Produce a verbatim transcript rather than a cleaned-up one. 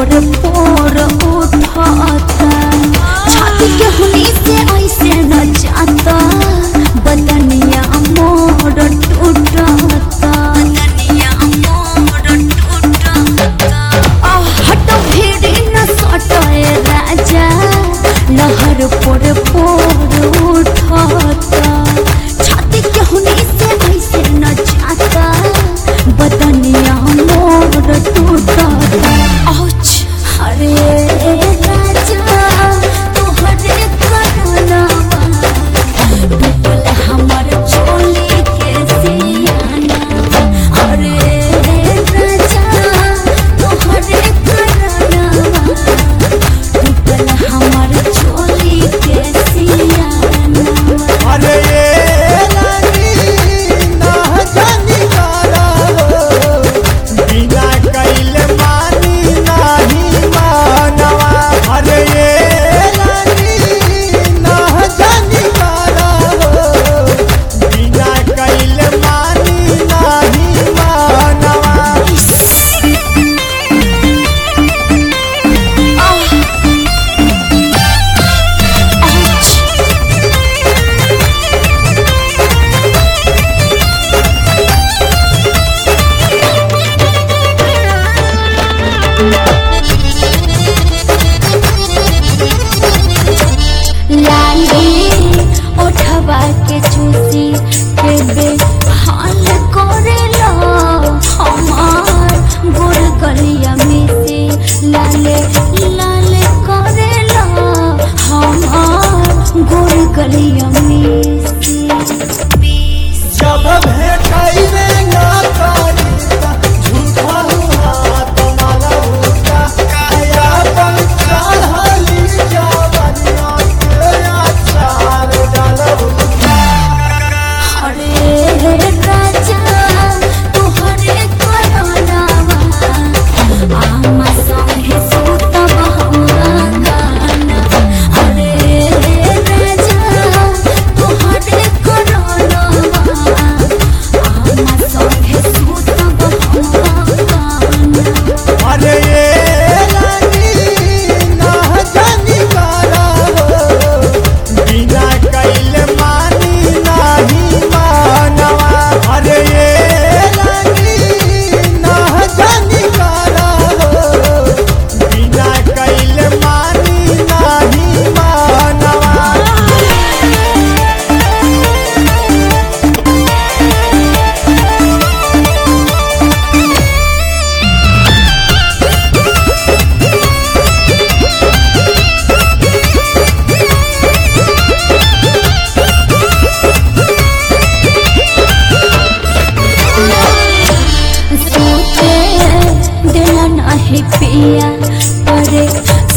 पोर पोर उठाता छाती के हुनी से ऐसे न जाता बदनिया मोर टूटता बदनिया मोर टूटता आ हट भिड़ी न सटे राजा लहर पोर पोर उठाता छाती के हुनी से ऐसे न जाता बदनिया मोर टूटता आउच अरे राजा तोहरे करनवा टूटल हमर चोली के सियाना अरे राजा तोहरे करनवा टूटल हमर चोली के सियाना अरे के चूसी के बे हाल करेला हमार गोर गलिया में से लाले लाले करेला हमार गोर गलिया में से जब भेटाइबे ना करी झूठा हुआ तुम्हारा होगा काया बन चढ़ली जवनिया के अचार डालो अरे राजा तोहरे करनवा आमा संगे सुतब हमारा अरे राजा तोहरे करनवा आमा संगे सुतब हमारा अरे बिना कैल मानी नहीं मानवा अरे ये ना जानी करा बिना कैल मानी नहीं मानवा सोचे दिल नहीं पिया परे